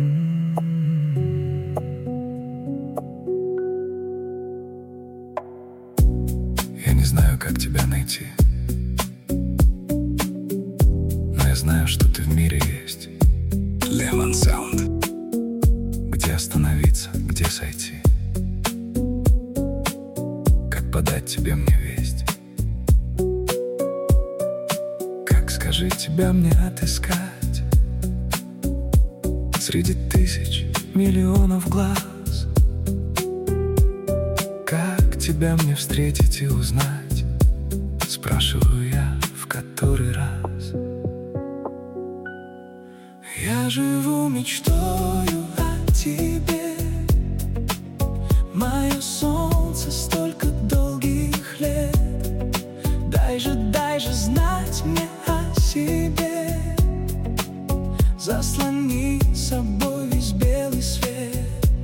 Я не знаю, как тебя найти, но я знаю, что ты в мире есть. Lemon Sound. Где остановиться, где сойти? Как подать тебе мне весть? Как, скажи, тебя мне отыскать среди тысяч миллионов глаз? Как тебя мне встретить и узнать? Спрашиваю я в который раз. Я живу мечтою о тебе, мое солнце столько долгих лет. Дай же знать мне о себе, заслони собой весь белый свет.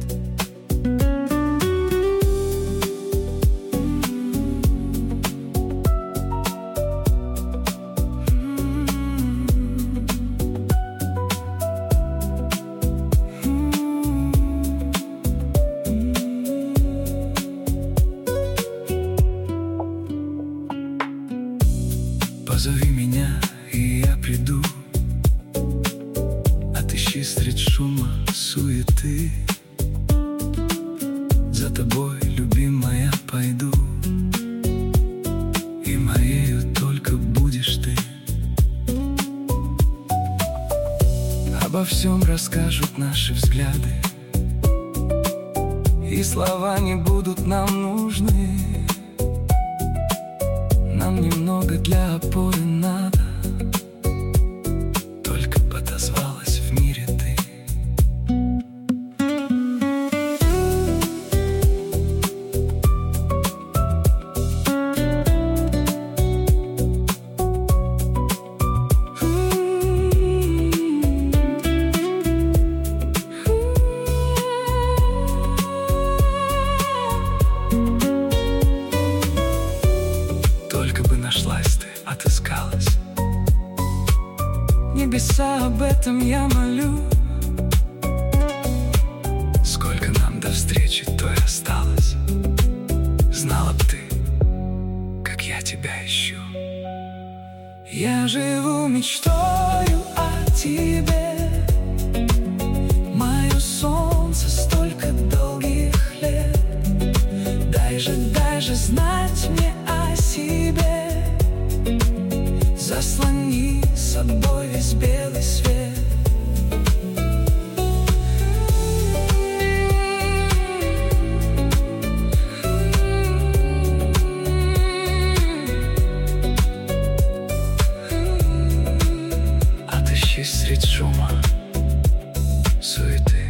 Позови меня, и я приду. Отыщи средь шума, суеты. За тобой, любимая, пойду, и моею только будешь ты. Обо всем расскажут наши взгляды, и слова не будут нам нужны. Нам немного для опоры надо, только подозвалась в мире ты. Только бы нашлась ты, отыскалась. Небеса, об этом я молю. Сколько нам до встречи той осталось. Знала б ты, как я тебя ищу. Я живу мечтою о тебе, мое солнце столько долгих лет. Дай же знать мне о себе, заслони собой весь белый свет. Отыщи средь шума, суеты.